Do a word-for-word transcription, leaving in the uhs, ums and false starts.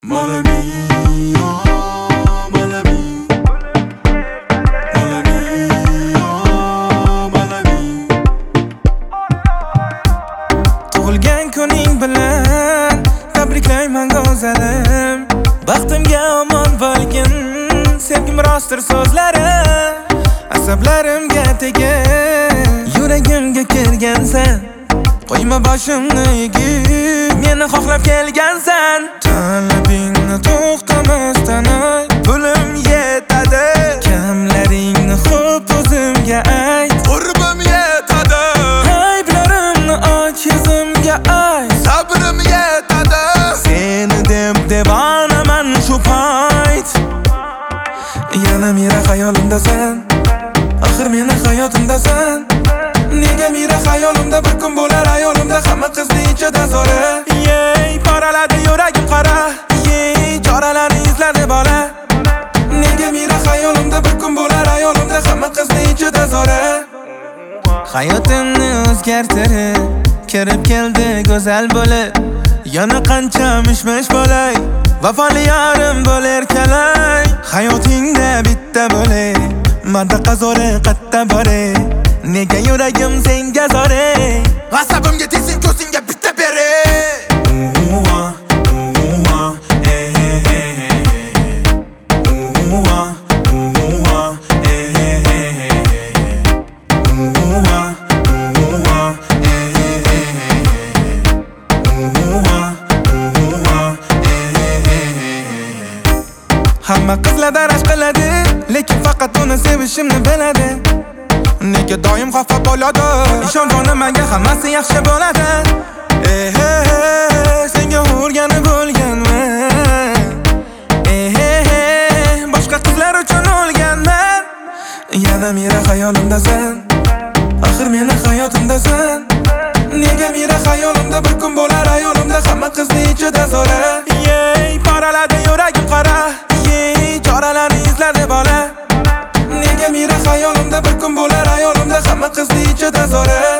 Mala mia, mala mia, mala mia, mala mia. Tug'ilgan kuning bilan tabriklayman go'zalim. Baxtimga omon bo'lgin, sevgim rostdir so'zlarim. Asablarimga tegib, yuragimga kirgansan. Qo'yma boshimni egib, meni xohlab kelgansan. Talabingni to'xtamasdan ay, pulim yetadi. Kamlaringni xo'p o'zimga ayt, Qurbim yetadi, ayblarimni och yuzimga ay, sabrim yetadi. seni deb devonaman shu payt. Yana mira xayolimdasan, axir meni hayotimdasan. Nega mira xayolimda bir kun bo'lar ayolimda hamma qizni ichida zo'ra. Yey, poraladi yuragim qara. Yey, choralarni izladi bola. Nega mira xayolimda bir kun bo'lar ayolimda hamma qizni ichida zo'ra. Hayotimni o'zgartirib, kirib keldi go'zal bo'lib. Yana qancha mishmish bo'lay, vafoli yorim bo'lar kalay. Hayotingda bitta bo'lay, manda qazore qatta boray. Nega yuragim senga zore? Asabimga tegsin ko'zingga bitta beri. Uva, uva, eh eh eh. Uva, uva, eh eh eh. Uva, uva, eh eh eh. Uva, uva, eh eh eh. Hamma qizlarda rashq qiladi, lekin faqat uni sevishimni biladi. Nega doim xafa bo'ladi? Ishondim menga hammasi yaxshi bo'ladi. Eh eh, senga o'rganib bo'lganman. Eh eh, boshqa qizlar uchun o'lganman. Yana mira xayolimdasan, axir meni hayotimdasan. Nega mira xayolimda bir kun bo'lar ayolimda hamma qizni ichida zo'ra. Yey, poraladi yuragim qara. Yey, choralarni izladi bola. Nega mira xayolimda bir kun bo'lar ayolimda hamma qizni ichida zo'ra.